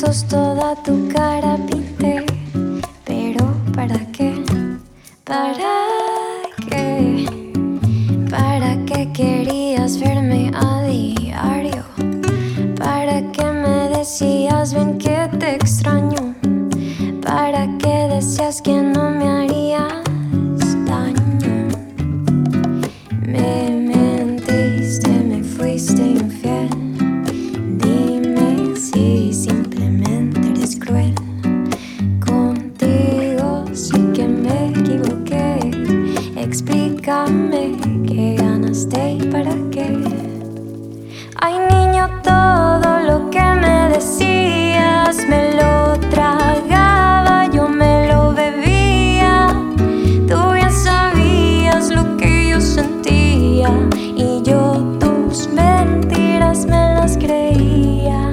fotos toda tu cara pinté. Pero ¿para qué? ¿Para qué? ¿Para qué querías verme a diario? ¿Para qué me decías ven que te extraño? ¿Para qué decías que no me harías daño? Me mentiste, me fuiste infiel. Dime si simplemente eres cruel. Contigo sí que me equivoqué. Explícame qué ganaste y para qué. Ay, niño, todo lo que me decías me lo tragaba, yo me lo bebía. Tú bien sabías lo que yo sentía y yo tus mentiras me las creía.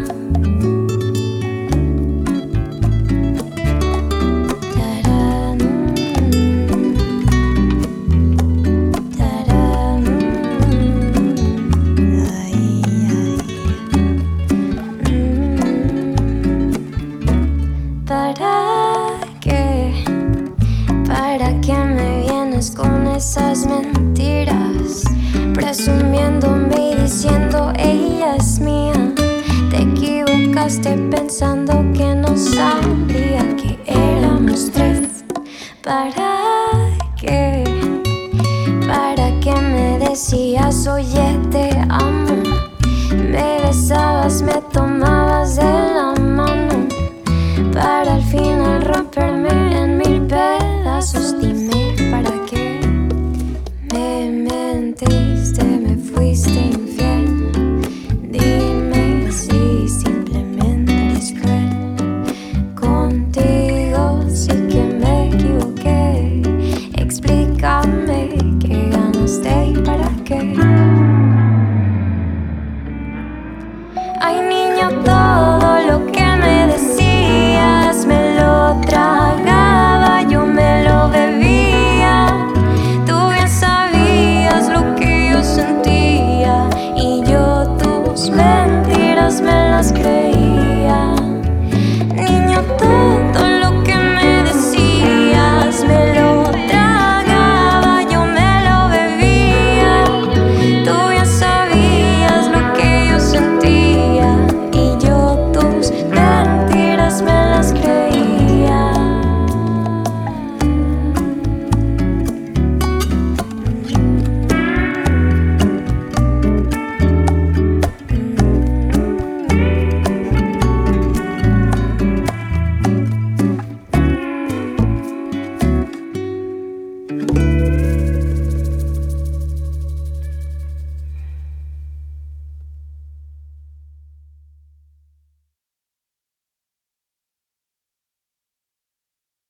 ¿Para qué? ¿Para qué me vienes con esas mentiras? Presumiéndome y diciendo ella es mía. Te equivocaste pensando que no sabía que éramos tres. ¿Para qué? ¿Para qué me decías oye?